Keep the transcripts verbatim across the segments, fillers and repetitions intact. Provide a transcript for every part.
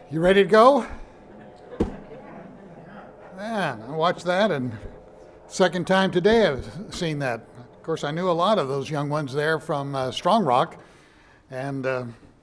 You ready to go? Man, I watched that, and second time today I've seen that. Of course, I knew a lot of those young ones there from uh, Strong Rock, and uh,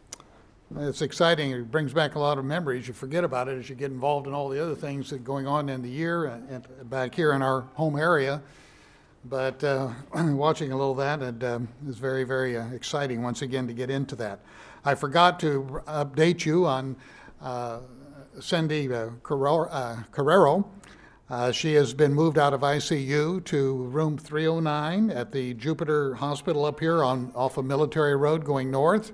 it's exciting. It brings back a lot of memories. You forget about it as you get involved in all the other things that are going on in the year and, and back here in our home area. But uh, watching a little of that, it um, is very, very uh, exciting once again to get into that. I forgot to update you on uh, Cindy uh, Carrero. Uh, Carrero. Uh, she has been moved out of I C U to room three oh nine at the Jupiter Hospital up here on off of Military Road going north.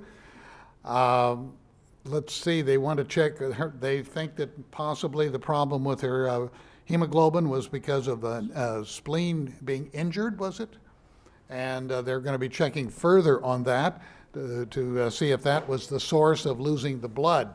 Uh, let's see, they want to check her. They think that possibly the problem with her uh, hemoglobin was because of a, a spleen being injured, was it? And uh, they're going to be checking further on that to, to uh, see if that was the source of losing the blood.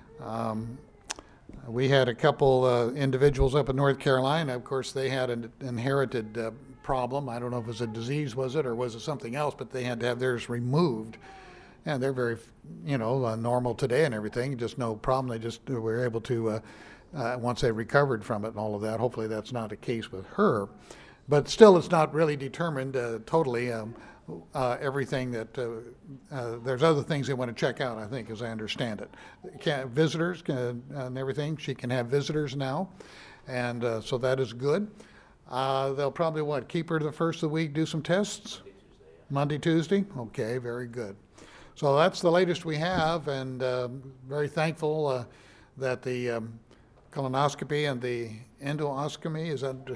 Um, we had a couple uh, individuals up in North Carolina. Of course, they had an inherited uh, problem. I don't know if it was a disease, was it, or was it something else, but they had to have theirs removed. And they're very, you know, uh, normal today and everything, just no problem. They just were able to, uh, uh, once they recovered from it and all of that, hopefully that's not the case with her. But still, it's not really determined uh, totally um, uh, everything that, uh, uh, there's other things they want to check out, I think, as I understand it. Can, visitors can, and everything, she can have visitors now, and uh, so that is good. Uh, they'll probably, what, keep her the first of the week, do some tests? Monday, Tuesday? Okay, very good. So that's the latest we have, and uh, very thankful uh, that the um, colonoscopy and the endoscopy, is that,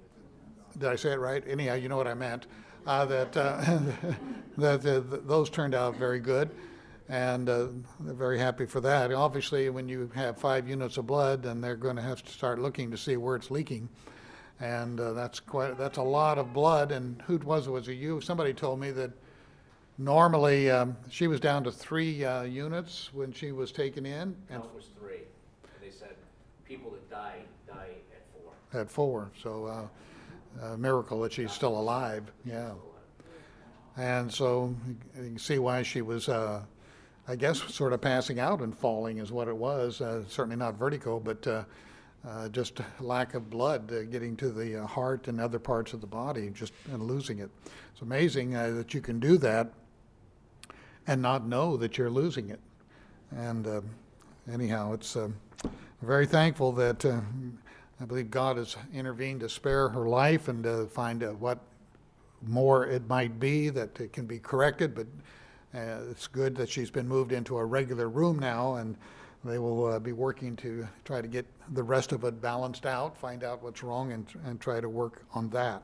did I say it right? Anyhow, you know what I meant, uh, that, uh, that uh, those turned out very good, and uh, they're very happy for that. Obviously, when you have five units of blood, then they're going to have to start looking to see where it's leaking, and uh, that's quite, that's a lot of blood. And who was it? Was it you? Somebody told me that normally, um, she was down to three uh, units when she was taken in. And no, it was three. They said people that die, die at four. At four, so uh, a miracle that she's still alive, yeah. And so you can see why she was, uh, I guess, sort of passing out and falling is what it was. Uh, certainly not vertigo, but uh, uh, just lack of blood uh, getting to the uh, heart and other parts of the body, just and losing it. It's amazing uh, that you can do that and not know that you're losing it. And uh, anyhow, it's uh, very thankful that uh, I believe God has intervened to spare her life and to find uh, what more it might be, that it can be corrected. But uh, it's good that she's been moved into a regular room now, and they will uh, be working to try to get the rest of it balanced out, find out what's wrong, and, and try to work on that.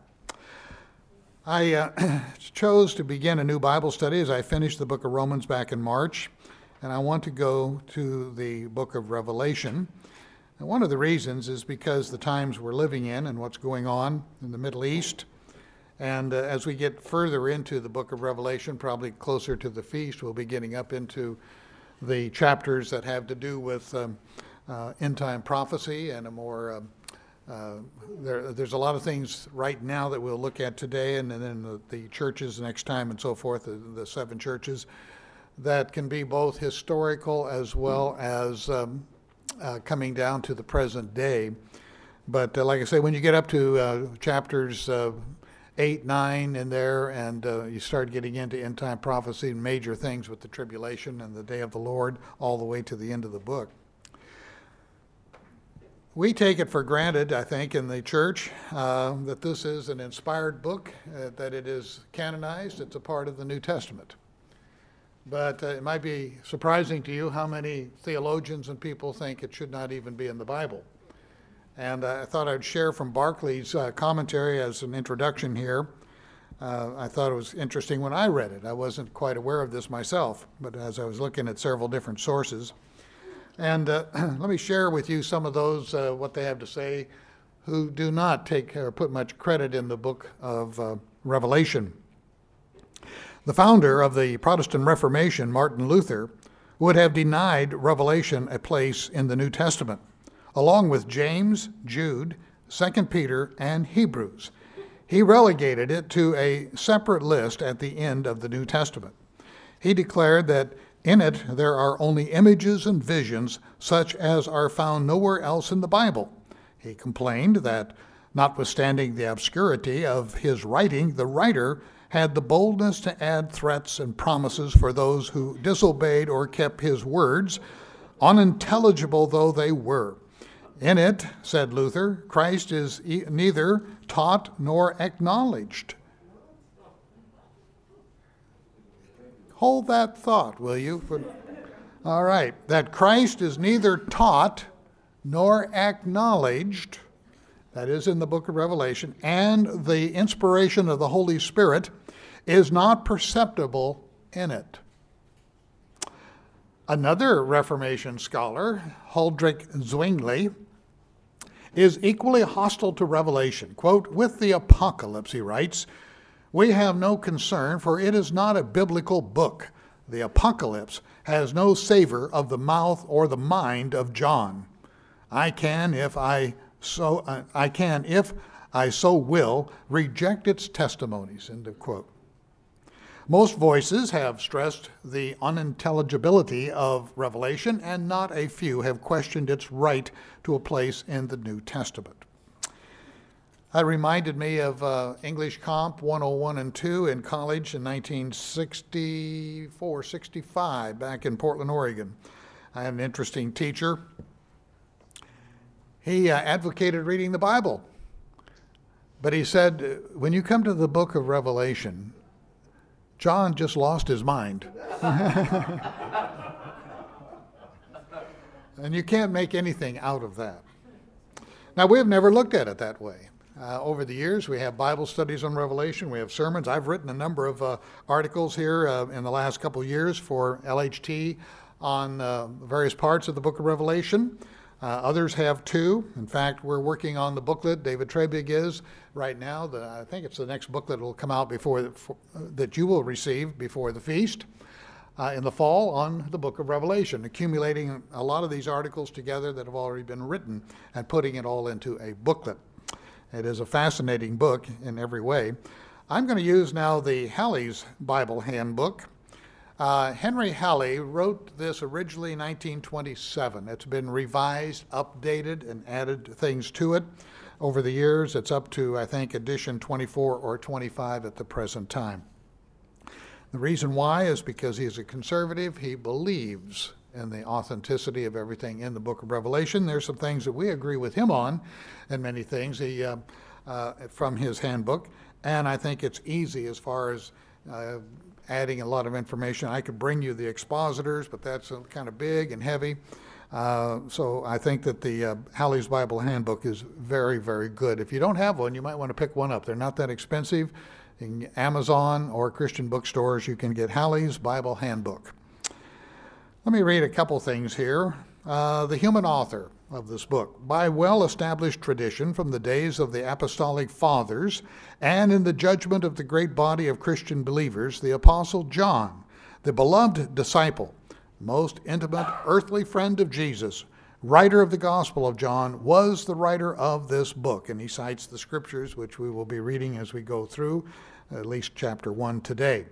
I uh, chose to begin a new Bible study as I finished the book of Romans back in March, and I want to go to the book of Revelation. And one of the reasons is because the times we're living in and what's going on in the Middle East. And uh, as we get further into the book of Revelation, probably closer to the feast, we'll be getting up into the chapters that have to do with um, uh, end-time prophecy and a more... Um, Uh, there, there's a lot of things right now that we'll look at today, and, and then the, the churches next time and so forth, the, the seven churches, that can be both historical as well as um, uh, coming down to the present day. But uh, like I say, when you get up to uh, chapters uh, eight, nine in there, and uh, you start getting into end-time prophecy and major things with the tribulation and the day of the Lord, all the way to the end of the book. We take it for granted, I think, in the church uh, that this is an inspired book, uh, that it is canonized, it's a part of the New Testament. But uh, it might be surprising to you how many theologians and people think it should not even be in the Bible. And uh, I thought I'd share from Barclay's uh, commentary as an introduction here. Uh, I thought it was interesting when I read it. I wasn't quite aware of this myself, but as I was looking at several different sources. And uh, let me share with you some of those, uh, what they have to say, who do not take or put much credit in the book of uh, Revelation. The founder of the Protestant Reformation, Martin Luther, would have denied Revelation a place in the New Testament, along with James, Jude, Second Peter, and Hebrews. He relegated it to a separate list at the end of the New Testament. He declared that In it, there are only images and visions such as are found nowhere else in the Bible. He complained that, notwithstanding the obscurity of his writing, the writer had the boldness to add threats and promises for those who disobeyed or kept his words, unintelligible though they were. In it, said Luther, Christ is e- neither taught nor acknowledged. Hold that thought, will you? All right, that Christ is neither taught nor acknowledged, that is in the book of Revelation, and the inspiration of the Holy Spirit is not perceptible in it. Another Reformation scholar, Huldrych Zwingli, is equally hostile to Revelation. Quote, with the Apocalypse, he writes, we have no concern, for it is not a biblical book. The Apocalypse has no savor of the mouth or the mind of John. I can, if I so uh, I can, if I so will, reject its testimonies. End of quote. Most voices have stressed the unintelligibility of Revelation, and not a few have questioned its right to a place in the New Testament. That reminded me of uh, English Comp one oh one and two in college in nineteen sixty-four, sixty-five, back in Portland, Oregon. I had an interesting teacher. He uh, advocated reading the Bible. But he said, when you come to the book of Revelation, John just lost his mind. And you can't make anything out of that. Now, we've never looked at it that way. Uh, over the years, we have Bible studies on Revelation. We have sermons. I've written a number of uh, articles here uh, in the last couple of years for L H T on uh, various parts of the book of Revelation. Uh, others have too. In fact, we're working on the booklet. David Trebig is right now. The, I think it's the next booklet that will come out before the, for, uh, that you will receive before the feast uh, in the fall on the book of Revelation, accumulating a lot of these articles together that have already been written and putting it all into a booklet. It is a fascinating book in every way. I'm going to use now the Halley's Bible Handbook. Uh, Henry Halley wrote this originally in nineteen twenty-seven. It's been revised, updated, and added things to it over the years. It's up to, I think, edition twenty-four or twenty-five at the present time. The reason why is because he's a conservative. He believes in the authenticity of everything in the book of Revelation. There's some things that we agree with him on, and many things he, uh, uh, from his handbook. And I think it's easy as far as uh, adding a lot of information. I could bring you the expositors, but that's uh, kind of big and heavy. Uh, so I think that the uh, Halley's Bible Handbook is very, very good. If you don't have one, you might want to pick one up. They're not that expensive. In Amazon or Christian bookstores, you can get Halley's Bible Handbook. Let me read a couple things here. Uh, the human author of this book. By well-established tradition from the days of the apostolic fathers and in the judgment of the great body of Christian believers, the Apostle John, the beloved disciple, most intimate earthly friend of Jesus, writer of the Gospel of John, was the writer of this book. And he cites the scriptures, which we will be reading as we go through, at least chapter one today.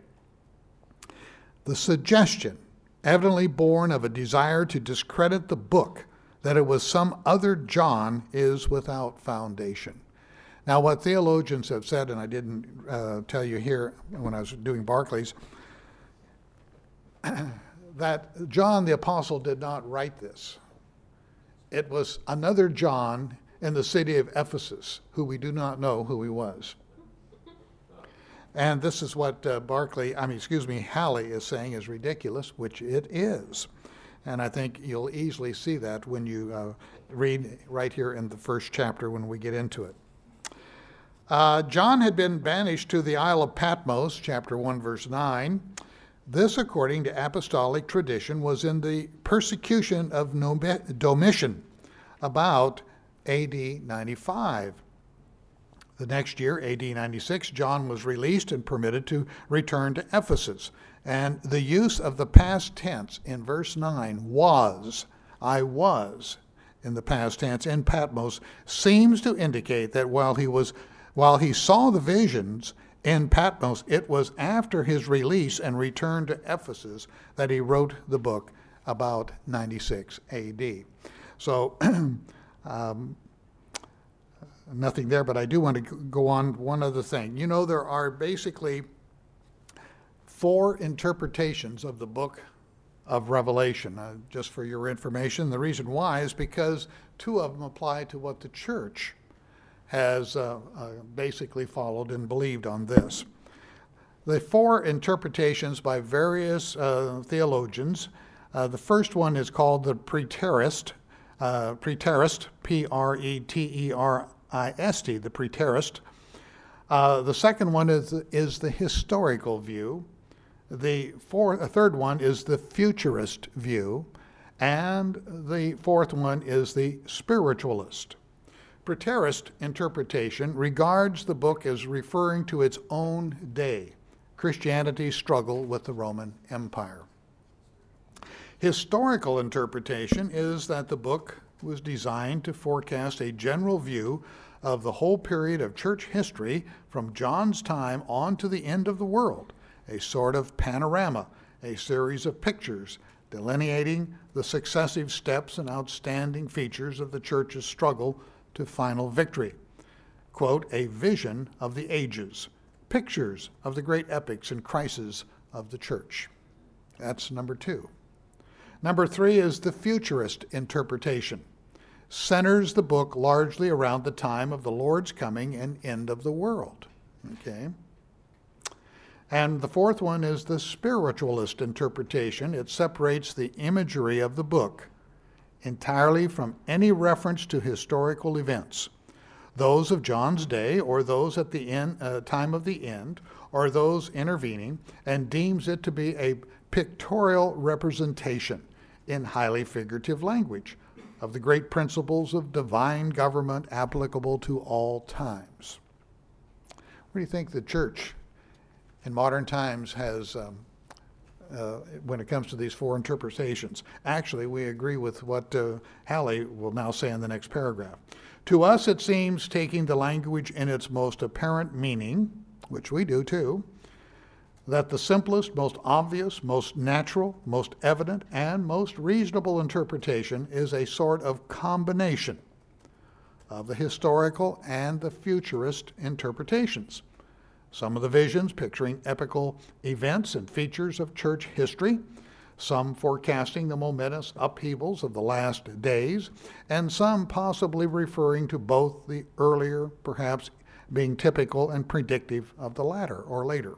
The suggestion, evidently born of a desire to discredit the book, that it was some other John, is without foundation. Now, what theologians have said, and I didn't uh, tell you here when I was doing Barclays, that John the Apostle did not write this. It was another John in the city of Ephesus, who we do not know who he was. And this is what uh, Barclay, I mean, excuse me, Halley is saying is ridiculous, which it is. And I think you'll easily see that when you uh, read right here in the first chapter when we get into it. Uh, John had been banished to the Isle of Patmos, chapter one, verse nine. This, according to apostolic tradition, was in the persecution of Domitian, about A D ninety-five. The next year, A D ninety-six, John was released and permitted to return to Ephesus. And the use of the past tense in verse nine, was, I was, in the past tense in Patmos, seems to indicate that while he was, while he saw the visions in Patmos. It was after his release and return to Ephesus that he wrote the book about ninety-six A D. So, um, nothing there, but I do want to go on one other thing. You know, there are basically four interpretations of the book of Revelation. Uh, just for your information, the reason why is because two of them apply to what the church has uh, uh, basically followed and believed on this. The four interpretations by various uh, theologians, uh, the first one is called the preterist, uh, preterist, P R E T E R I S T, the preterist. Uh, the second one is, is the historical view. The fourth, a third one is the futurist view, and the fourth one is the spiritualist. Preterist interpretation regards the book as referring to its own day, Christianity's struggle with the Roman Empire. Historical interpretation is that the book was designed to forecast a general view of the whole period of church history from John's time on to the end of the world, a sort of panorama, a series of pictures delineating the successive steps and outstanding features of the church's struggle to final victory. Quote, a vision of the ages, pictures of the great epics and crises of the church. That's number two. Number three is the futurist interpretation. Centers the book largely around the time of the Lord's coming and end of the world. Okay. And the fourth one is the spiritualist interpretation. It separates the imagery of the book entirely from any reference to historical events, those of John's day or those at the end, uh, time of the end, or those intervening, and deems it to be a pictorial representation in highly figurative language of the great principles of divine government applicable to all times. What do you think the church in modern times has, um, uh, when it comes to these four interpretations? Actually, we agree with what uh, Hallie will now say in the next paragraph. To us, it seems, taking the language in its most apparent meaning, which we do too, that the simplest, most obvious, most natural, most evident, and most reasonable interpretation is a sort of combination of the historical and the futurist interpretations. Some of the visions picturing epical events and features of church history, some forecasting the momentous upheavals of the last days, and some possibly referring to both the earlier, perhaps being typical and predictive of the latter or later.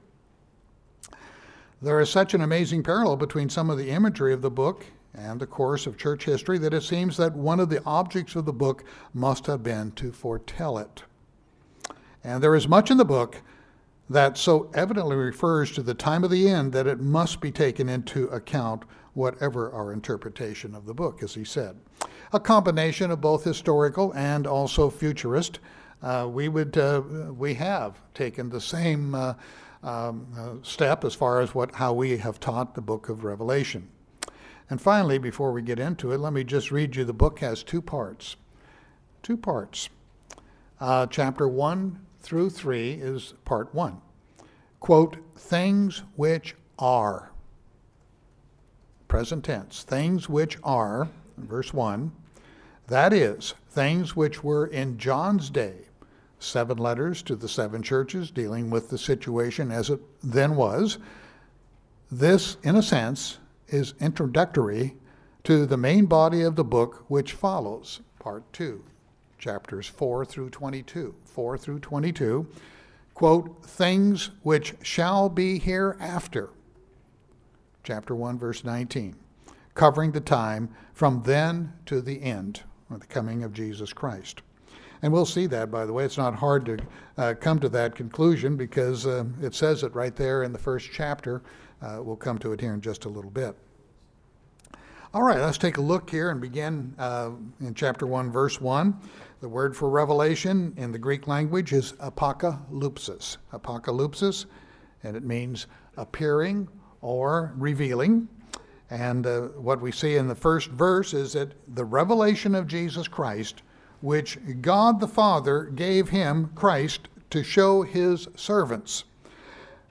There is such an amazing parallel between some of the imagery of the book and the course of church history that it seems that one of the objects of the book must have been to foretell it. And there is much in the book that so evidently refers to the time of the end that it must be taken into account, whatever our interpretation of the book, as he said. A combination of both historical and also futurist. Uh, we would, uh, we have taken the same uh, um, uh, step as far as what how we have taught the book of Revelation. And finally, before we get into it, let me just read you. The book has two parts. Two parts. Uh, chapter one through three is part one. Quote, things which are. Present tense. Things which are, verse one, that is, things which were in John's day. Seven letters to the seven churches dealing with the situation as it then was. This, in a sense, is introductory to the main body of the book, which follows, part two, chapters four through twenty-two. four through twenty-two, quote, things which shall be hereafter, chapter one, verse nineteen, covering the time from then to the end, or the coming of Jesus Christ. And we'll see that, by the way. It's not hard to uh, come to that conclusion because uh, it says it right there in the first chapter. Uh, we'll come to it here in just a little bit. All right, let's take a look here and begin uh, in chapter one, verse one. The word for revelation in the Greek language is apocalypsis. Apocalypsis, and it means appearing or revealing. And uh, what we see in the first verse is that the revelation of Jesus Christ, which God the Father gave him, Christ, to show his servants.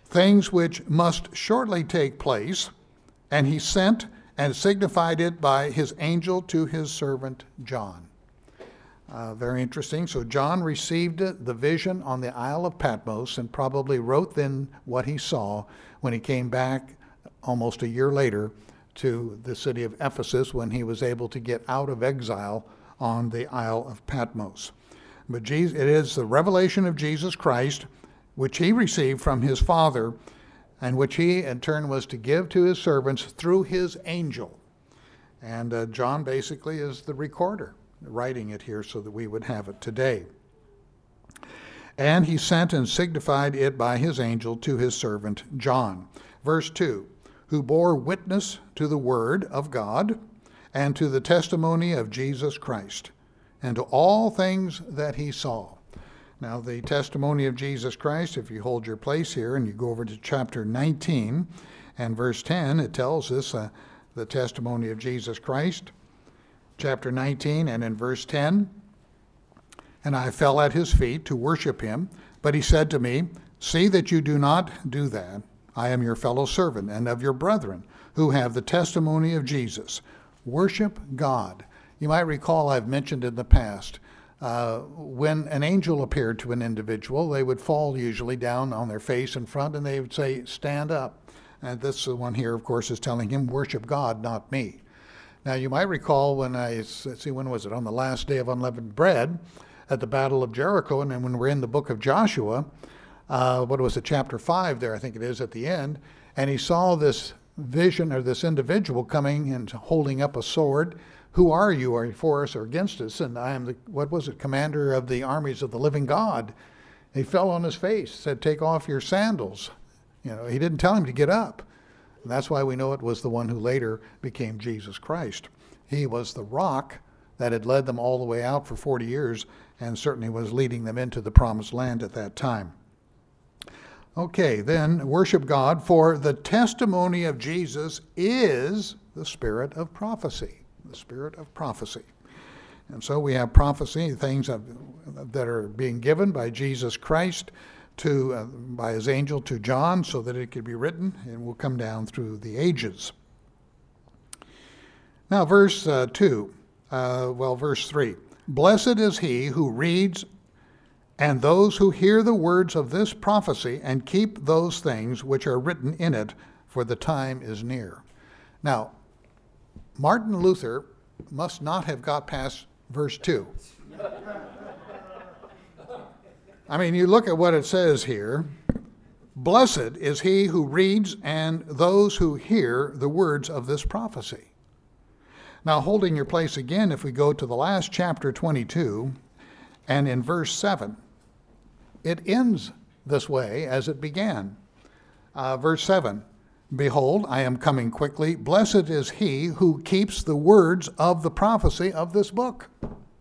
things which must shortly take place, and he sent and signified it by his angel to his servant John. Uh, very interesting. So John received the vision on the Isle of Patmos and probably wrote then what he saw when he came back almost a year later to the city of Ephesus, when he was able to get out of exile on the Isle of Patmos. But Jesus, it is the revelation of Jesus Christ, which he received from his Father, and which he in turn was to give to his servants through his angel. And uh, John basically is the recorder, writing it here so that we would have it today. And he sent and signified it by his angel to his servant John. Verse two, who bore witness to the word of God and to the testimony of Jesus Christ, and to all things that he saw. Now, the testimony of Jesus Christ, if you hold your place here and you go over to chapter nineteen and verse ten, it tells us uh, the testimony of Jesus Christ. Chapter nineteen and in verse ten, and I fell at his feet to worship him, but he said to me, see that you do not do that. I am your fellow servant and of your brethren who have the testimony of Jesus. Worship God. You might recall I've mentioned in the past, uh, when an angel appeared to an individual, they would fall usually down on their face in front and they would say, stand up. And this one here, of course, is telling him, worship God, not me. Now, you might recall when I, let's see, when was it? On the last day of unleavened bread at the Battle of Jericho, and then when we're in the book of Joshua, uh, what was it, chapter five there, I think it is at the end, and he saw this vision or this individual coming and holding up a sword. Who are you? Are you for us or against us? And I am the, what was it, commander of the armies of the living God. He fell on his face, said, take off your sandals. You know, he didn't tell him to get up. And that's why we know it was the one who later became Jesus Christ. He was the rock that had led them all the way out for forty years and certainly was leading them into the promised land at that time. Okay, then worship God, for the testimony of Jesus is the spirit of prophecy. The spirit of prophecy. And so we have prophecy, things that are being given by Jesus Christ to uh, by his angel to John so that it could be written and will come down through the ages. Now verse uh, two, uh, well verse three. Blessed is he who reads and those who hear the words of this prophecy and keep those things which are written in it, for the time is near. Now, Martin Luther must not have got past verse two. I mean, you look at what it says here. Blessed is he who reads and those who hear the words of this prophecy. Now, holding your place again, if we go to the last chapter twenty-two, and in verse seven, it ends this way as it began. Uh, verse seven, behold, I am coming quickly. Blessed is he who keeps the words of the prophecy of this book.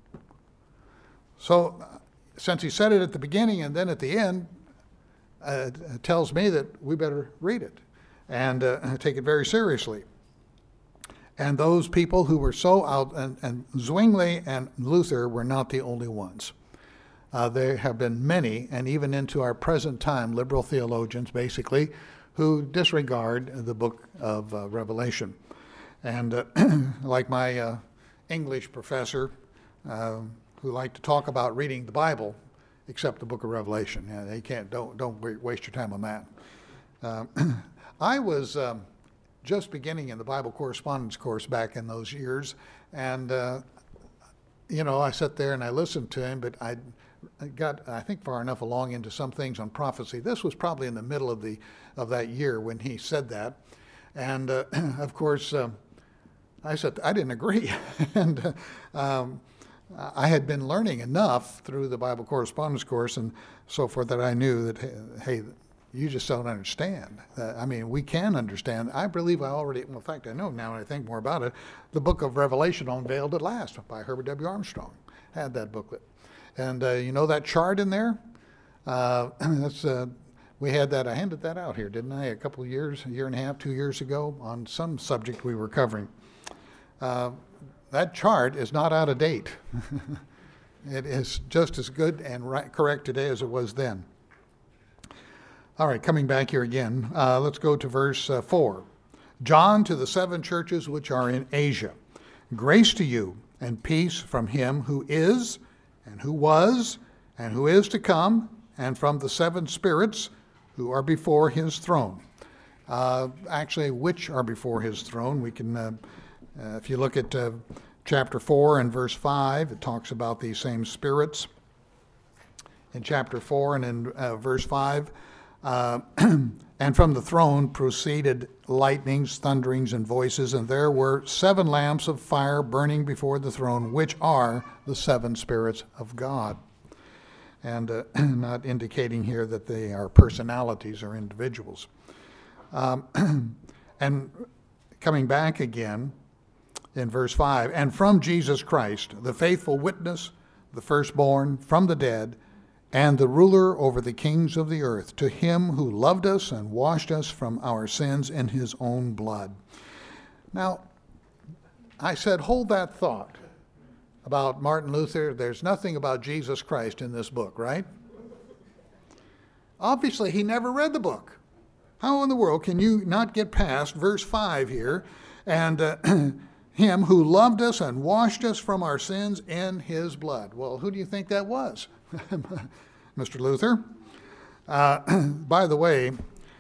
So, since he said it at the beginning and then at the end, uh, it tells me that we better read it and uh, take it very seriously. And those people who were so out, and, and Zwingli and Luther were not the only ones. Uh, there have been many, and even into our present time, liberal theologians, basically, who disregard the book of uh, Revelation. And uh, like my uh, English professor, uh, who liked to talk about reading the Bible, except the book of Revelation. Yeah, they can't, don't, don't waste your time on that. Uh, I was um, just beginning in the Bible correspondence course back in those years, and, uh, you know, I sat there and I listened to him, but I got, I think, far enough along into some things on prophecy. This was probably in the middle of the of that year when he said that. And, uh, of course, um, I said, I didn't agree. and uh, um, I had been learning enough through the Bible correspondence course and so forth that I knew that, hey, you just don't understand. Uh, I mean, we can understand. I believe I already, well, in fact, I know now when I think more about it, the book of Revelation Unveiled at Last by Herbert W. Armstrong. Had that booklet. And uh, you know that chart in there? Uh, that's uh, we had that, I handed that out here, didn't I, a couple of years, a year and a half, two years ago on some subject we were covering. Uh, that chart is not out of date. It is just as good and right, correct today as it was then. All right, coming back here again, uh, let's go to verse uh, four. John, to the seven churches which are in Asia, grace to you and peace from him who is, and who was, and who is to come, and from the seven spirits who are before his throne. Uh, actually, which are before his throne. We can, uh, uh, if you look at uh, chapter four and verse five, it talks about these same spirits. In chapter four and in uh, verse five, uh, and from the throne proceeded lightnings, thunderings, and voices, and there were seven lamps of fire burning before the throne, which are the seven spirits of God. And uh, not indicating here that they are personalities or individuals. Um, and coming back again in verse five, and from Jesus Christ, the faithful witness, the firstborn from the dead, and the ruler over the kings of the earth, to him who loved us and washed us from our sins in his own blood. Now, I said, hold that thought about Martin Luther. There's nothing about Jesus Christ in this book, right? Obviously, he never read the book. How in the world can you not get past verse five here, and uh, him who loved us and washed us from our sins in his blood? Well, who do you think that was? Mister Luther. Uh, by the way,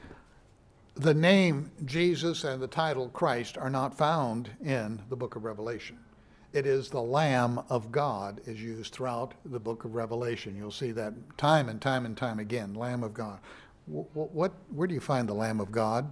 the name Jesus and the title Christ are not found in the book of Revelation. It is the Lamb of God is used throughout the book of Revelation. You'll see that time and time and time again, Lamb of God. What, what, where do you find the Lamb of God?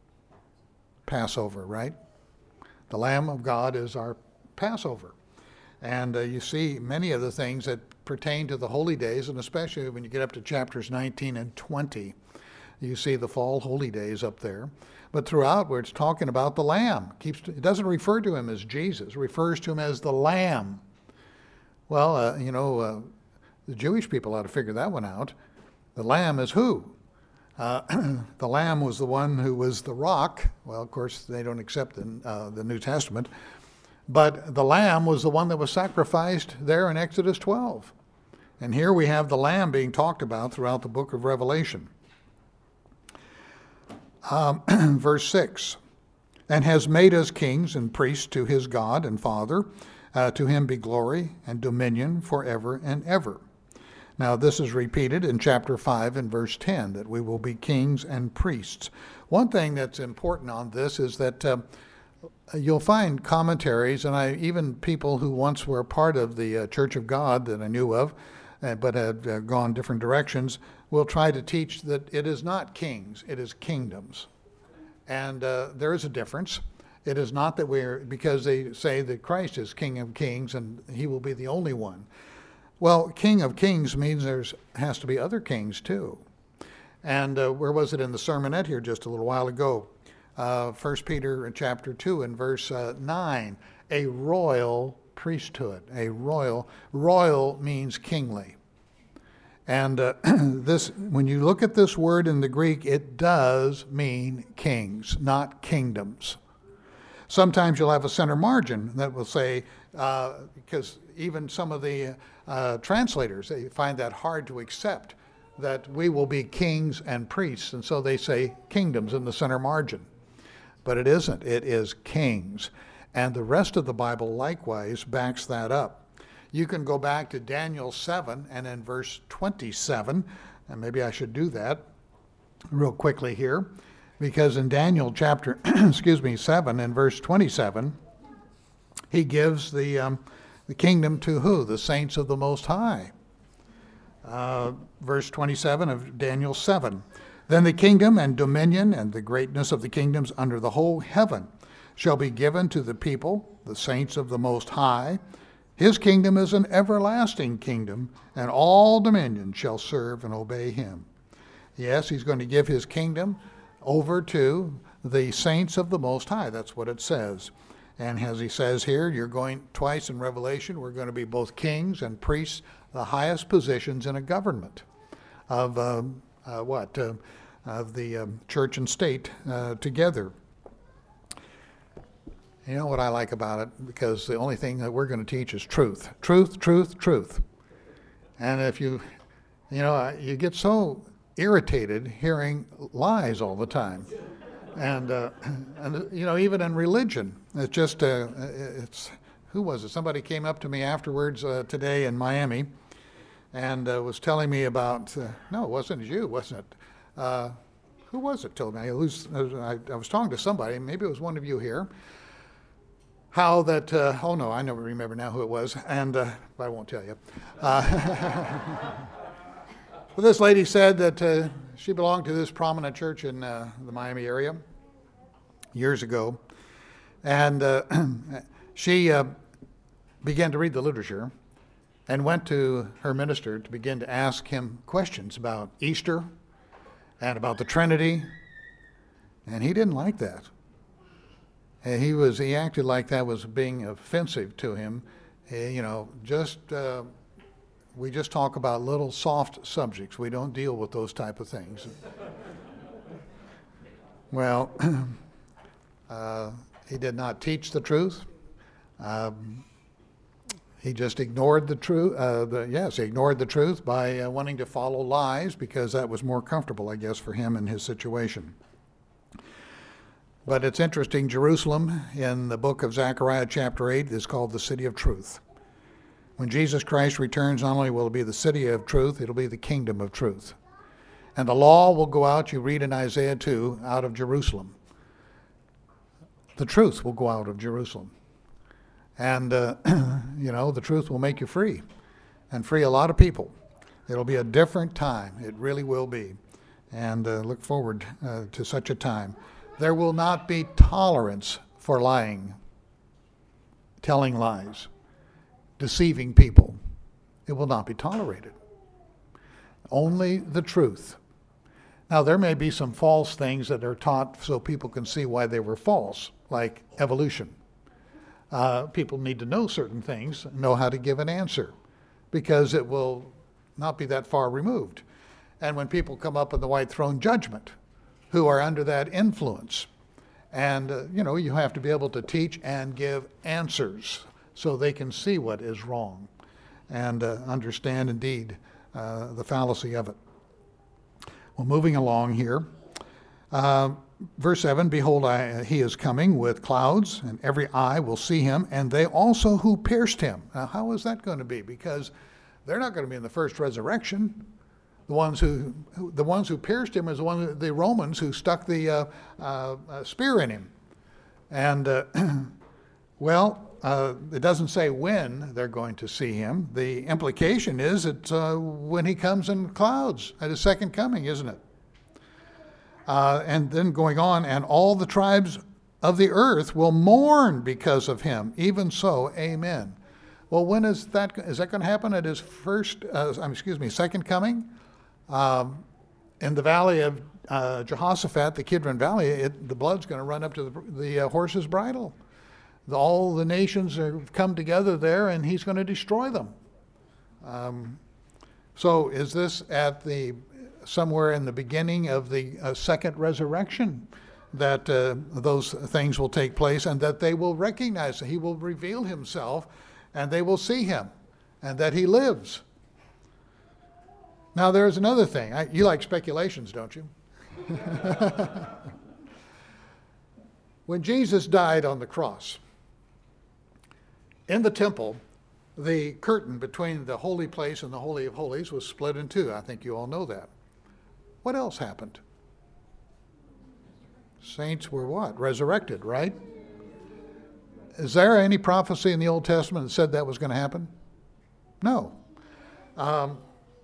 Passover, right? The Lamb of God is our Passover. And uh, you see many of the things that pertain to the holy days, and especially when you get up to chapters nineteen and twenty, you see the fall holy days up there. But throughout where it's talking about the Lamb, keeps it doesn't refer to him as Jesus, it refers to him as the Lamb. Well, uh, you know, uh, the Jewish people ought to figure that one out. The Lamb is who? Uh, the Lamb was the one who was the rock. Well, of course, they don't accept the, uh, the New Testament. But the Lamb was the one that was sacrificed there in Exodus twelve. And here we have the Lamb being talked about throughout the book of Revelation. Um, verse six, and has made us kings and priests to his God and Father. Uh, to him be glory and dominion forever and ever. Now this is repeated in chapter five and verse ten, that we will be kings and priests. One thing that's important on this is that uh, you'll find commentaries, and I even people who once were part of the uh, Church of God that I knew of, uh, but had uh, gone different directions, will try to teach that it is not kings, it is kingdoms. And uh, there is a difference. It is not that we're, because they say that Christ is King of Kings and he will be the only one. Well, King of Kings means there's has to be other kings too. And uh, where was it in the sermonette here just a little while ago? Uh, First Peter chapter two and verse uh, nine, a royal priesthood. A royal, royal means kingly. And uh, this, when you look at this word in the Greek, it does mean kings, not kingdoms. Sometimes you'll have a center margin that will say, uh, because even some of the uh, translators, they find that hard to accept, that we will be kings and priests. And so they say kingdoms in the center margin. But it isn't. It is kings. And the rest of the Bible likewise backs that up. You can go back to Daniel seven and in verse twenty-seven, and maybe I should do that real quickly here, because in Daniel chapter, excuse me, seven and verse twenty-seven, he gives the um, the kingdom to who? The saints of the Most High. Uh, verse twenty-seven of Daniel seven. Then the kingdom and dominion and the greatness of the kingdoms under the whole heaven shall be given to the people, the saints of the Most High. His kingdom is an everlasting kingdom, and all dominion shall serve and obey him. Yes, he's going to give his kingdom over to the saints of the Most High. That's what it says. And as he says here, you're going twice in Revelation, we're going to be both kings and priests, the highest positions in a government of uh, uh, what? Uh, of the um, church and state uh, together. You know what I like about it? Because the only thing that we're going to teach is truth. Truth, truth, truth. And if you, you know, you get so irritated hearing lies all the time. And, uh, and you know, even in religion, it's just, uh, it's, who was it? Somebody came up to me afterwards uh, today in Miami and uh, was telling me about, uh, no, it wasn't you, wasn't it? Uh, who was it told me? I, lose, I, I was talking to somebody, maybe it was one of you here, how that, uh, oh no, I never remember now who it was, and uh, but I won't tell you. Uh, but this lady said that uh, she belonged to this prominent church in uh, the Miami area years ago, and uh, she uh, began to read the literature and went to her minister to begin to ask him questions about Easter and about the Trinity, and he didn't like that. And he was he acted like that was being offensive to him. Uh, you know, just uh, we just talk about little soft subjects. We don't deal with those type of things. Well, uh, he did not teach the truth. Um, he just ignored the truth. Uh, the, yes, he ignored the truth by uh, wanting to follow lies because that was more comfortable, I guess, for him in his situation. But it's interesting, Jerusalem in the book of Zechariah chapter eight is called the city of truth. When Jesus Christ returns, not only will it be the city of truth, it'll be the kingdom of truth. And the law will go out, you read in Isaiah two, out of Jerusalem. The truth will go out of Jerusalem. And, uh, you know, the truth will make you free and free a lot of people. It'll be a different time. It really will be. And uh, look forward uh, to such a time. There will not be tolerance for lying, telling lies, deceiving people. It will not be tolerated. Only the truth. Now, there may be some false things that are taught so people can see why they were false, like evolution. Uh, people need to know certain things, know how to give an answer, because it will not be that far removed. And when people come up in the white throne judgment, who are under that influence. And, uh, you know, you have to be able to teach and give answers so they can see what is wrong and uh, understand indeed uh, the fallacy of it. Well, moving along here, uh, verse seven, behold, I, he is coming with clouds, and every eye will see him, and they also who pierced him. Now, how is that going to be? Because they're not going to be in the first resurrection. The ones who, who, the ones who pierced him is the one, the Romans who stuck the uh, uh, uh, spear in him, and uh, well, uh, it doesn't say when they're going to see him. The implication is it's uh, when he comes in clouds at his second coming, isn't it? Uh, and then going on, and all the tribes of the earth will mourn because of him. Even so, amen. Well, when is that? Is that going to happen at his first? Uh, excuse me, second coming? Um, in the valley of uh, Jehoshaphat, the Kidron Valley, it, the blood's going to run up to the, the uh, horse's bridle. The, all the nations have come together there, and he's going to destroy them. Um, so, is this at the somewhere in the beginning of the uh, second resurrection that uh, those things will take place, and that they will recognize that he will reveal himself, and they will see him, and that he lives? Now, there's another thing. I, you like speculations, don't you? When Jesus died on the cross, in the temple, the curtain between the holy place and the Holy of Holies was split in two. I think you all know that. What else happened? Saints were what? Resurrected, right? Is there any prophecy in the Old Testament that said that was going to happen? No. Um,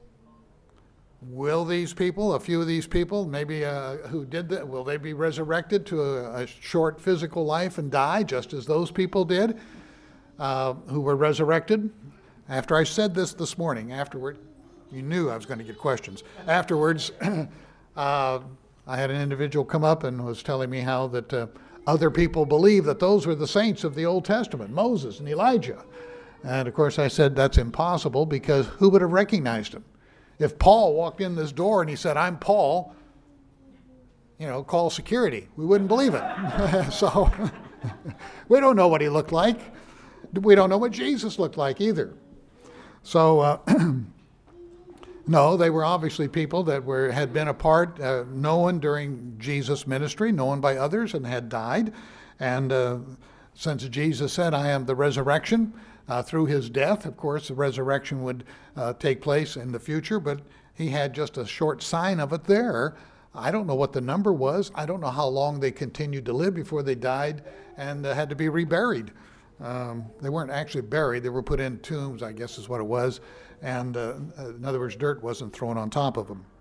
Will these people, a few of these people, maybe uh, who did that, will they be resurrected to a, a short physical life and die, just as those people did, uh, who were resurrected? After I said this this morning, afterward, you knew I was going to get questions. Afterwards, uh, I had an individual come up and was telling me how that uh, other people believe that those were the saints of the Old Testament, Moses and Elijah. And of course I said that's impossible, because who would have recognized him? If Paul walked in this door and he said, I'm Paul, you know, call security, we wouldn't believe it. So we don't know what he looked like. We don't know what Jesus looked like either. So uh, No, they were obviously people that were had been a part, uh, known during Jesus' ministry, known by others, and had died. And uh, since Jesus said, I am the resurrection, uh, through his death, of course, the resurrection would uh, take place in the future, but he had just a short sign of it there. I don't know what the number was. I don't know how long they continued to live before they died and uh, had to be reburied. Um, they weren't actually buried. They were put in tombs, I guess is what it was. And uh, in other words, dirt wasn't thrown on top of them.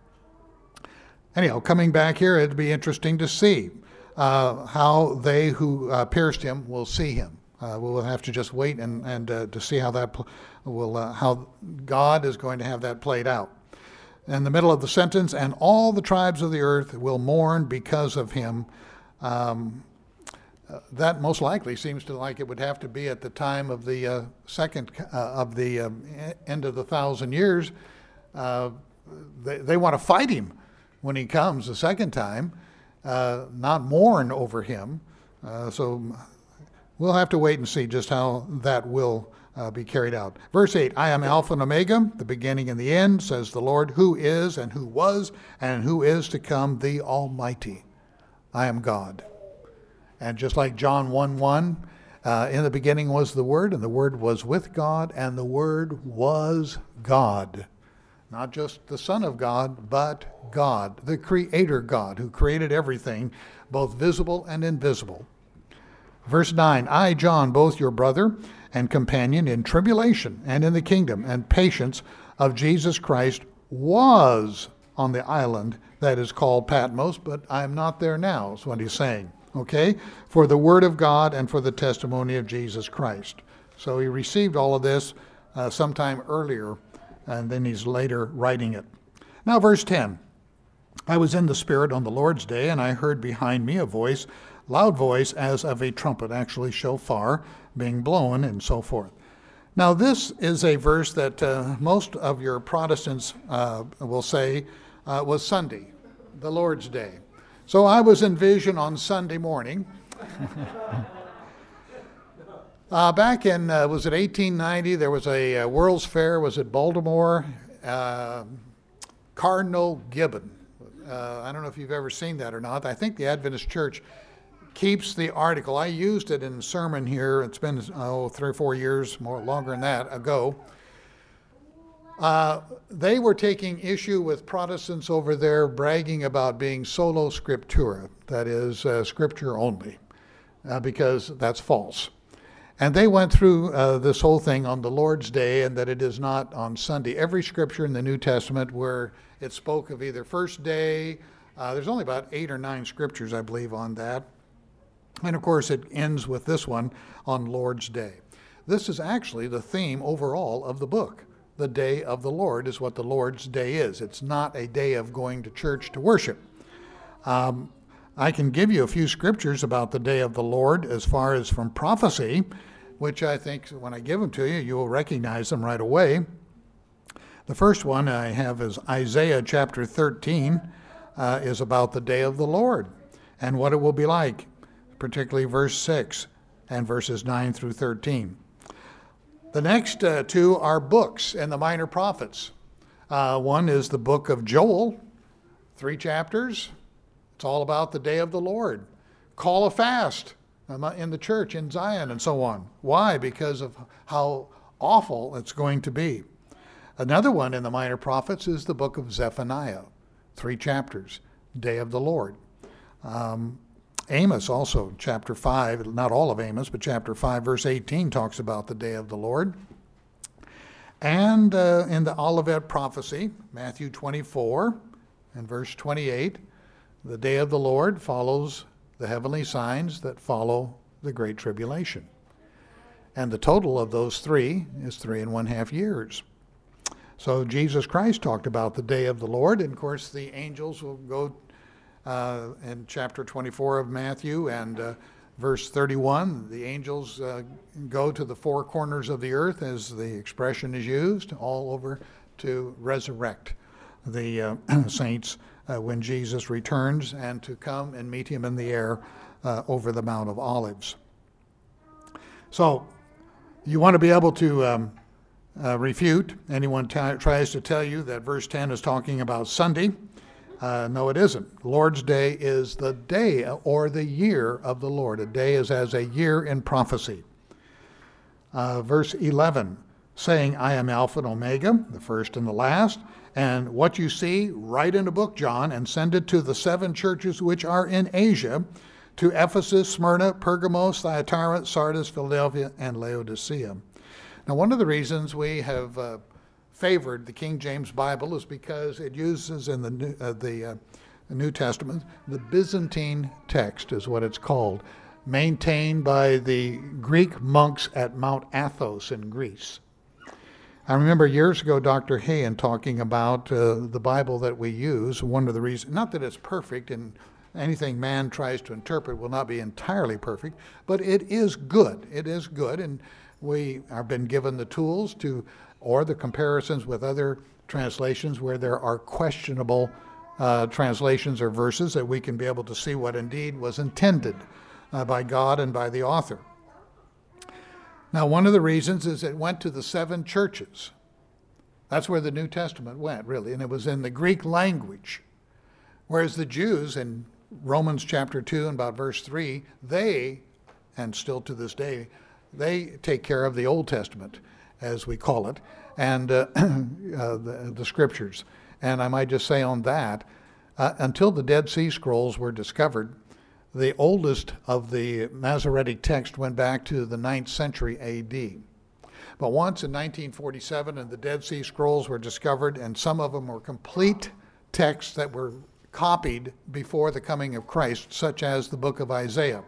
Anyhow, coming back here, it'd be interesting to see uh, how they who uh, pierced him will see him. Uh, we'll have to just wait and, and uh, to see how that pl- will, uh, how God is going to have that played out. In the middle of the sentence, and all the tribes of the earth will mourn because of him. Um, uh, that most likely seems to like it would have to be at the time of the uh, second uh, of the um, end of the thousand years. Uh, they, they want to fight him when he comes the second time, uh, not mourn over him. Uh, so we'll have to wait and see just how that will Uh, be carried out. Verse eight, I am Alpha and Omega, the beginning and the end, says the Lord, who is and who was and who is to come, the Almighty. I am God. And just like John one one, uh, in the beginning was the Word, and the Word was with God, and the Word was God. Not just the Son of God, but God, the Creator God, who created everything, both visible and invisible. Verse nine, I, John, both your brother and companion in tribulation and in the kingdom and patience of Jesus Christ, was on the island that is called Patmos, but I am not there now, is what he's saying. Okay? For the word of God and for the testimony of Jesus Christ. So he received all of this uh, sometime earlier, and then he's later writing it. Now, verse ten. I was in the Spirit on the Lord's day, and I heard behind me a voice, loud voice as of a trumpet, actually shofar, being blown and so forth. Now this is a verse that uh, most of your Protestants uh, will say uh, was Sunday, the Lord's Day. So I was in vision on Sunday morning. uh, back in, uh, was it eighteen ninety, there was a uh, World's Fair, was it Baltimore? Uh, Cardinal Gibbon. Uh, I don't know if you've ever seen that or not. I think the Adventist Church keeps the article. I used it in a sermon here. It's been oh, three or four years, more longer than that, ago. Uh, they were taking issue with Protestants over there bragging about being sola scriptura, that is, uh, scripture only, uh, because that's false. And they went through uh, this whole thing on the Lord's Day, and that it is not on Sunday. Every scripture in the New Testament where it spoke of either first day, uh, there's only about eight or nine scriptures, I believe, on that. And of course, it ends with this one on Lord's Day. This is actually the theme overall of the book. The day of the Lord is what the Lord's Day is. It's not a day of going to church to worship. Um, I can give you a few scriptures about the day of the Lord as far as from prophecy, which I think when I give them to you, you will recognize them right away. The first one I have is Isaiah chapter thirteen, uh, is about the day of the Lord and what it will be like, particularly verse six and verses nine through thirteen. The next uh, two are books in the minor prophets. Uh, one is the book of Joel, three chapters. It's all about the day of the Lord. Call a fast in the church in Zion and so on. Why? Because of how awful it's going to be. Another one in the minor prophets is the book of Zephaniah, three chapters, day of the Lord. Um, Amos also, chapter five, not all of Amos, but chapter five, verse eighteen talks about the day of the Lord. And uh, in the Olivet prophecy, Matthew twenty-four and verse twenty-eight, the day of the Lord follows the heavenly signs that follow the Great Tribulation. And the total of those three is three and one half years. So Jesus Christ talked about the day of the Lord, and of course the angels will go Uh, in chapter twenty-four of Matthew and uh, verse thirty-one, the angels uh, go to the four corners of the earth, as the expression is used, all over to resurrect the uh, saints uh, when Jesus returns, and to come and meet him in the air uh, over the Mount of Olives. So you want to be able to um, uh, refute anyone t- tries to tell you that verse ten is talking about Sunday. Uh, no, it isn't. Lord's Day is the day or the year of the Lord. A day is as a year in prophecy. Uh, verse eleven, saying, I am Alpha and Omega, the first and the last. And what you see, write in a book, John, and send it to the seven churches which are in Asia, to Ephesus, Smyrna, Pergamos, Thyatira, Sardis, Philadelphia, and Laodicea. Now, one of the reasons we have uh, favored the King James Bible is because it uses in the New, uh, the, uh, New Testament, the Byzantine text is what it's called, maintained by the Greek monks at Mount Athos in Greece. I remember years ago Doctor Hayen talking about uh, the Bible that we use. One of the reasons, not that it's perfect, and anything man tries to interpret will not be entirely perfect, but it is good. It is good, and we have been given the tools to, or the comparisons with other translations where there are questionable uh, translations or verses, that we can be able to see what indeed was intended uh, by God and by the author. Now, one of the reasons is it went to the seven churches. That's where the New Testament went, really, and it was in the Greek language. Whereas the Jews in Romans chapter two and about verse three, they, and still to this day, they take care of the Old Testament, as we call it, and uh, uh, the, the Scriptures. And I might just say on that, uh, until the Dead Sea Scrolls were discovered, the oldest of the Masoretic text went back to the ninth century A D. But once in nineteen forty-seven, and the Dead Sea Scrolls were discovered, and some of them were complete texts that were copied before the coming of Christ, such as the book of Isaiah.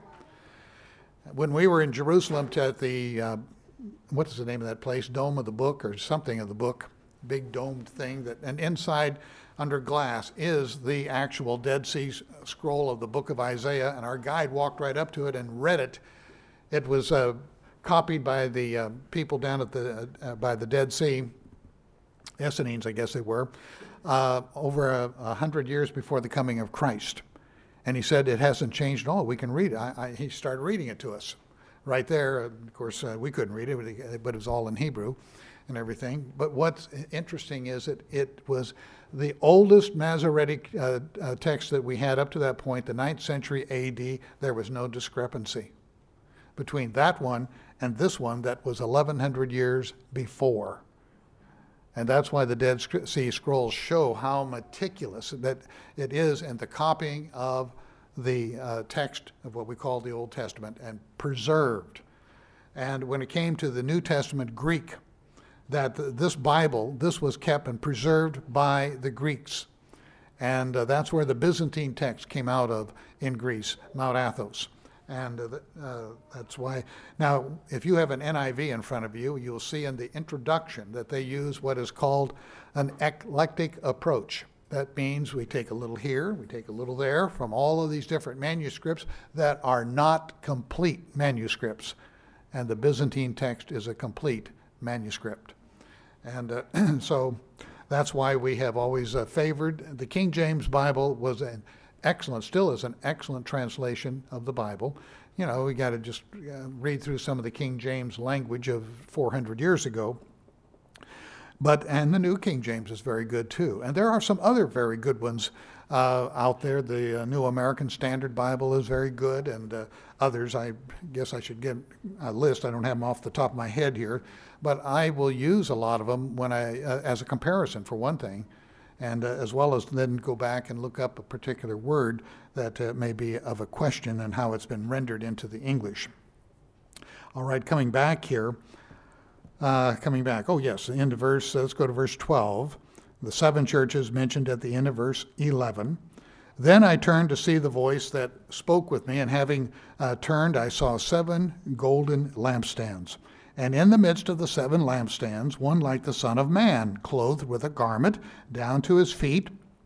When we were in Jerusalem at the, uh, what is the name of that place, Dome of the Book or something of the book, big domed thing, that, and inside under glass is the actual Dead Sea Scroll of the book of Isaiah, and our guide walked right up to it and read it. It was uh, copied by the uh, people down at the uh, by the Dead Sea, Essenes, I guess they were, uh, over a, a hundred years before the coming of Christ. And he said it hasn't changed at all. We can read it. I, I, he started reading it to us right there. Of course, uh, we couldn't read it, but it was all in Hebrew and everything. But what's interesting is that it was the oldest Masoretic uh, uh, text that we had up to that point, the ninth century A D. There was no discrepancy between that one and this one that was eleven hundred years before. And that's why the Dead Sea Scrolls show how meticulous that it is in the copying of the uh, text of what we call the Old Testament, and preserved. And when it came to the New Testament Greek, that this Bible, this was kept and preserved by the Greeks. And uh, that's where the Byzantine text came out of in Greece, Mount Athos. And uh, uh, that's why, now, if you have an N I V in front of you, you'll see in the introduction that they use what is called an eclectic approach. That means we take a little here, we take a little there from all of these different manuscripts that are not complete manuscripts. And the Byzantine text is a complete manuscript. And uh, so that's why we have always uh, favored. The King James Bible was an excellent, still is an excellent translation of the Bible. You know, we got to just uh, read through some of the King James language of four hundred years ago. But, and the New King James is very good too. And there are some other very good ones uh, out there. The uh, New American Standard Bible is very good, and uh, others. I guess I should get a list. I don't have them off the top of my head here. But I will use a lot of them when I, uh, as a comparison for one thing, and uh, as well as then go back and look up a particular word that uh, may be of a question and how it's been rendered into the English. All right, coming back here, uh, coming back, oh yes, the end of verse, uh, let's go to verse twelve. The seven churches mentioned at the end of verse eleven. Then I turned to see the voice that spoke with me, and having uh, turned, I saw seven golden lampstands. And in the midst of the seven lampstands, one like the Son of Man, clothed with a garment down to his feet,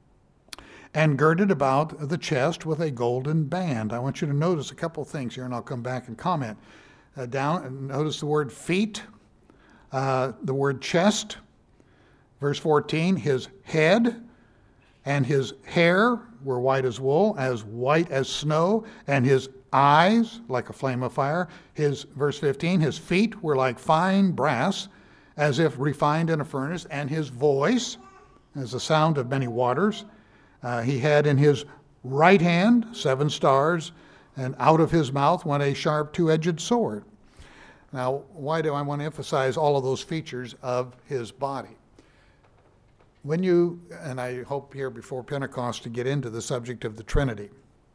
and girded about the chest with a golden band. I want you to notice a couple things here, and I'll come back and comment. Uh, down, notice the word feet, uh, the word chest. Verse fourteen, his head and his hair were white as wool, as white as snow, and his eyes like a flame of fire. His, verse fifteen, his feet were like fine brass, as if refined in a furnace, and his voice as the sound of many waters. Uh, he had in his right hand seven stars, and out of his mouth went a sharp two-edged sword. Now, why do I want to emphasize all of those features of his body? When you, and I hope here before Pentecost to get into the subject of the Trinity,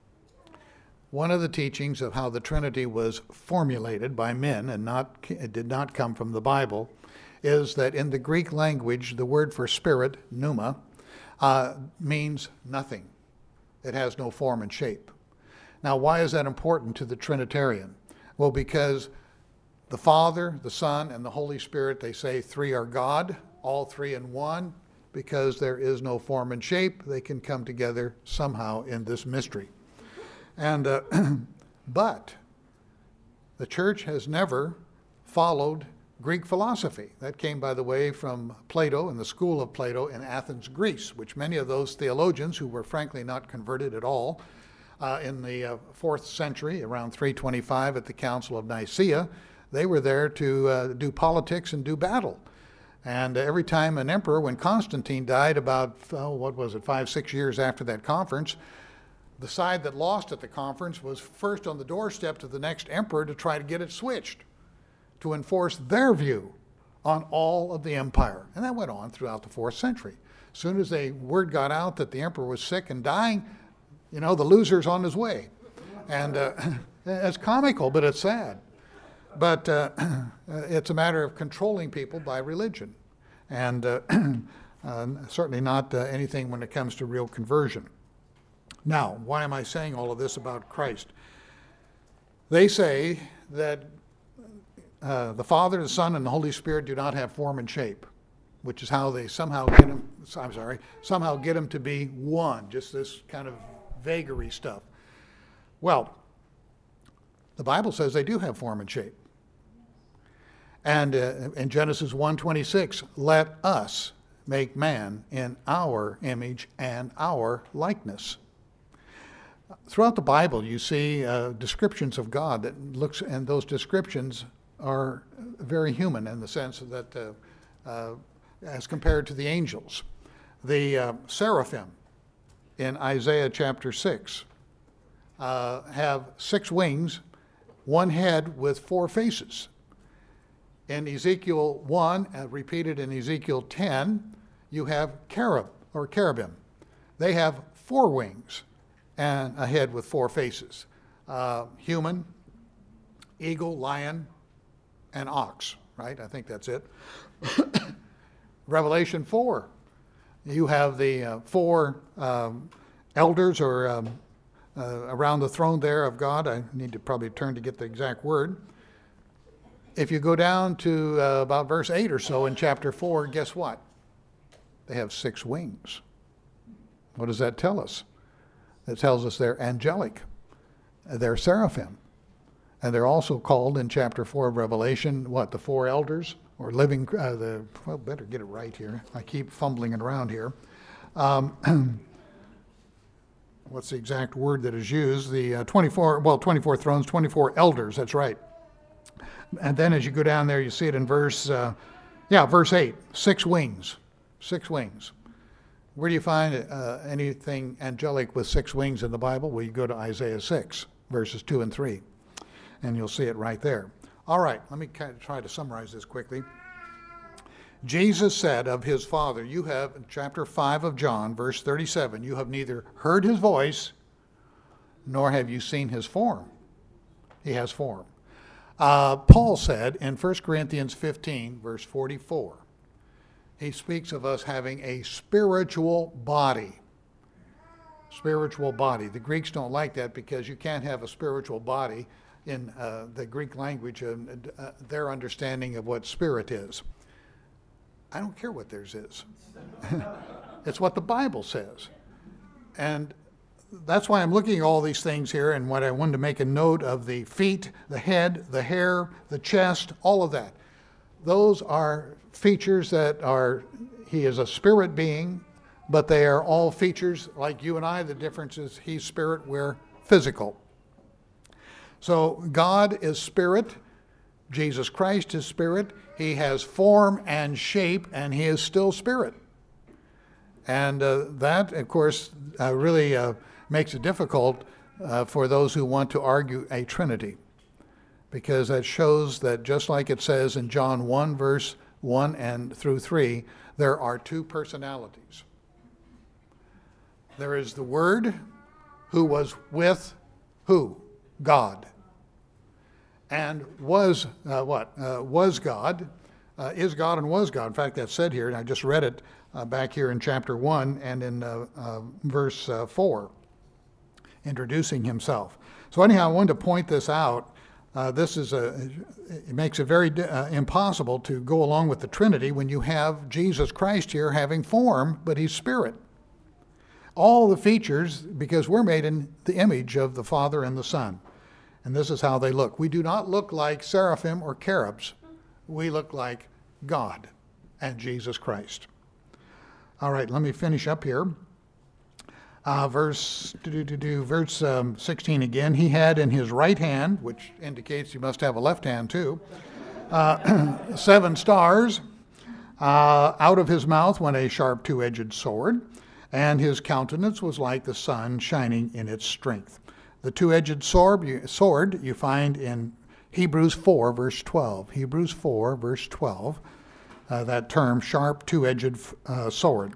one of the teachings of how the Trinity was formulated by men and not, it did not come from the Bible, is that in the Greek language, the word for spirit, pneuma, uh, means nothing. It has no form and shape. Now, why is that important to the Trinitarian? Well, because the Father, the Son, and the Holy Spirit, they say three are God, all three in one. Because there is no form and shape, they can come together somehow in this mystery. And uh, but the church has never followed Greek philosophy. That came, by the way, from Plato and the school of Plato in Athens, Greece, which many of those theologians who were frankly not converted at all uh, in the uh, fourth century, around three twenty-five at the Council of Nicaea, they were there to uh, do politics and do battle. And every time an emperor, when Constantine died about, oh, what was it, five, six years after that conference, the side that lost at the conference was first on the doorstep to the next emperor to try to get it switched, to enforce their view on all of the empire. And that went on throughout the fourth century. As soon as the word got out that the emperor was sick and dying, you know, the loser's on his way. And uh, it's comical, but it's sad. But uh, it's a matter of controlling people by religion, and uh, uh, certainly not uh, anything when it comes to real conversion. Now, why am I saying all of this about Christ? They say that uh, the Father, the Son, and the Holy Spirit do not have form and shape, which is how they somehow get him, I'm sorry, somehow get him to be one, just this kind of vagary stuff. Well, the Bible says they do have form and shape. And uh, in Genesis one twenty-six, let us make man in our image and our likeness. Throughout the Bible, you see uh, descriptions of God that looks, and those descriptions are very human in the sense that, uh, uh, as compared to the angels, the uh, seraphim in Isaiah chapter six uh, have six wings, one head with four faces. In Ezekiel one, uh, repeated in Ezekiel ten, you have cherub or cherubim. They have four wings and a head with four faces. Uh, human, eagle, lion, and ox, right? I think that's it. Revelation four, you have the uh, four um, elders or um, uh, around the throne there of God. I need to probably turn to get the exact word. If you go down to uh, about verse eight or so in chapter four, guess what? They have six wings. What does that tell us? It tells us they're angelic. They're seraphim. And they're also called in chapter four of Revelation, what, the four elders? Or living, uh, the, well, better get it right here. I keep fumbling it around here. Um, what's the exact word that is used? The uh, twenty-four, well, twenty-four thrones, twenty-four elders, that's right. And then as you go down there, you see it in verse, uh, yeah, verse eight, six wings, six wings. Where do you find uh, anything angelic with six wings in the Bible? Well, you go to Isaiah six, verses two and three, and you'll see it right there. All right, let me kind of try to summarize this quickly. Jesus said of his Father, you have, in chapter five of John, verse thirty-seven, you have neither heard his voice, nor have you seen his form. He has form. Uh, Paul said in First Corinthians fifteen, verse forty-four, he speaks of us having a spiritual body. Spiritual body. The Greeks don't like that because you can't have a spiritual body in uh, the Greek language and uh, their understanding of what spirit is. I don't care what theirs is. It's what the Bible says. And that's why I'm looking at all these things here, and what I wanted to make a note of: the feet, the head, the hair, the chest, all of that. Those are features that are, he is a spirit being, but they are all features like you and I. The difference is he's spirit, we're physical. So God is spirit, Jesus Christ is spirit. He has form and shape, and he is still spirit. And uh, that, of course, uh, really uh, makes it difficult uh, for those who want to argue a Trinity, because that shows that just like it says in John one, verse one and through three, there are two personalities. There is the Word, who was with who? God. And was uh, what? Uh, was God, uh, is God and was God. In fact, that's said here, and I just read it uh, back here in chapter one and in uh, uh, verse uh, four, introducing himself. So anyhow, I wanted to point this out. Uh, this is a, it makes it very uh, impossible to go along with the Trinity when you have Jesus Christ here having form, but he's spirit. All the features, because we're made in the image of the Father and the Son. And this is how they look. We do not look like seraphim or cherubs. We look like God and Jesus Christ. All right, let me finish up here. Uh, verse verse um, sixteen again. He had in his right hand, which indicates he must have a left hand too, uh, seven stars. Uh, out of his mouth went a sharp two-edged sword, and his countenance was like the sun shining in its strength. The two-edged sword you, sword you find in Hebrews four, verse twelve. Hebrews four, verse twelve, uh, that term, sharp two-edged uh, sword.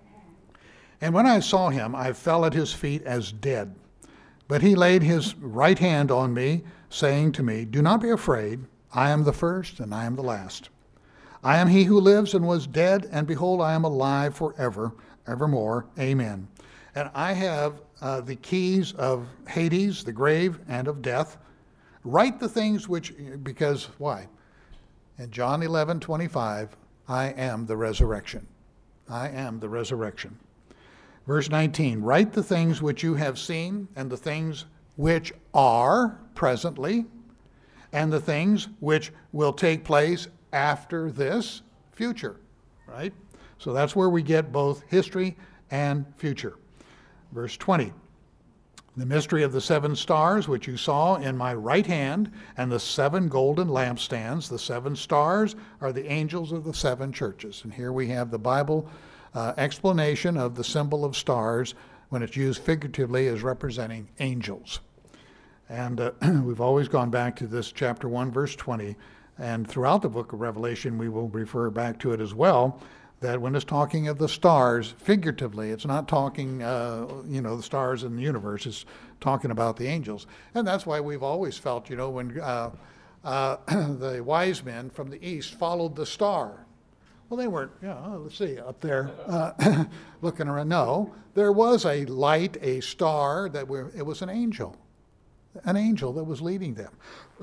And when I saw him, I fell at his feet as dead. But he laid his right hand on me, saying to me, do not be afraid. I am the first and I am the last. I am he who lives and was dead, and behold, I am alive forever, evermore. Amen. And I have uh, the keys of Hades, the grave, and of death. Write the things which, because, why? In John eleven twenty-five, I am the resurrection. I am the resurrection. Verse nineteen, write the things which you have seen, and the things which are presently, and the things which will take place after this, future, right? So that's where we get both history and future. Verse twenty, the mystery of the seven stars which you saw in my right hand, and the seven golden lampstands. The seven stars are the angels of the seven churches. And here we have the Bible Uh, explanation of the symbol of stars when it's used figuratively as representing angels. And uh, we've always gone back to this chapter one, verse twenty, and throughout the book of Revelation we will refer back to it as well, that when it's talking of the stars figuratively, it's not talking, uh, you know, the stars in the universe, it's talking about the angels. And that's why we've always felt, you know, when uh, uh, the wise men from the east followed the star. Well, they weren't, you know, let's see, up there uh, looking around. No, there was a light, a star, that were, it was an angel, an angel that was leading them.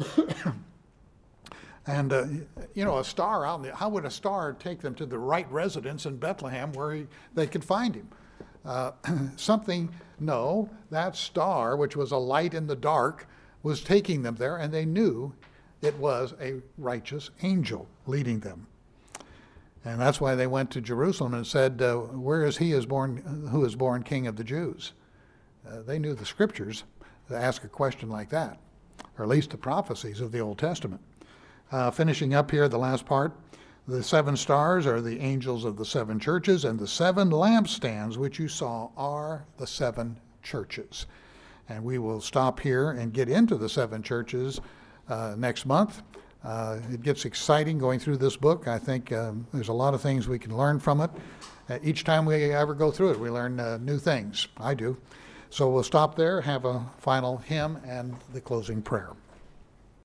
And, uh, you know, a star out in the, how would a star take them to the right residence in Bethlehem where he, they could find him? Uh, something, no, that star, which was a light in the dark, was taking them there, and they knew it was a righteous angel leading them. And that's why they went to Jerusalem and said, uh, where is he is born, who is born King of the Jews? Uh, they knew the scriptures to ask a question like that, or at least the prophecies of the Old Testament. Uh, finishing up here, the last part, the seven stars are the angels of the seven churches, and the seven lampstands which you saw are the seven churches. And we will stop here and get into the seven churches uh, next month. Uh, it gets exciting going through this book. I think um, there's a lot of things we can learn from it. Uh, each time we ever go through it, we learn uh, new things. I do. So we'll stop there, have a final hymn, and the closing prayer.